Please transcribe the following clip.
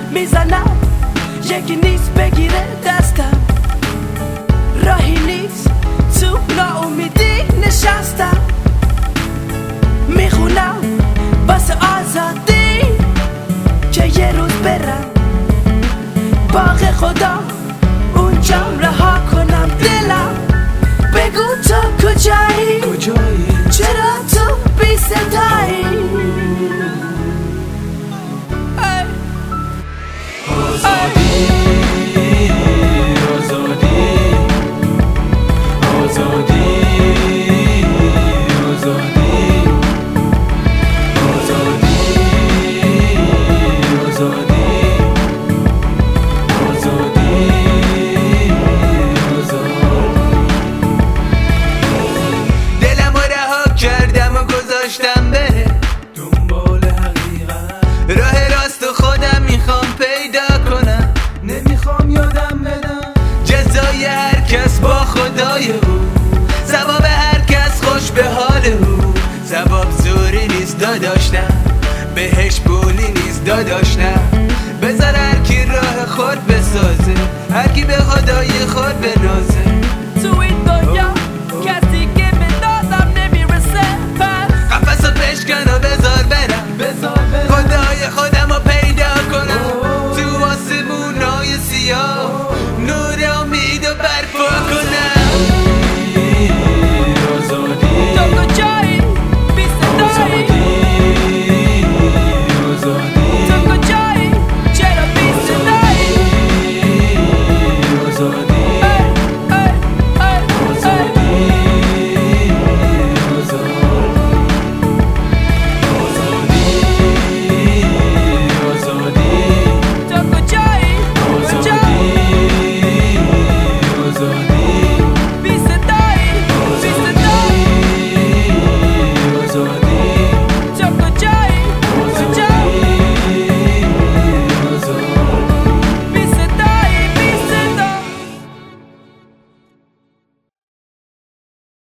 میزنم، یکی نیست بگیره دستم، راهی نیست تو ناامیدی نشستم، میخونم واسه آزادی که یه روز برم باغ خدا اونجام رها کنم. دلم بگو تو کجایی؟ چرا تو بی صدایی؟ آزادی آزادی آزادی آزادی آزادی آزادی دلمو رها کردم و گذاشتم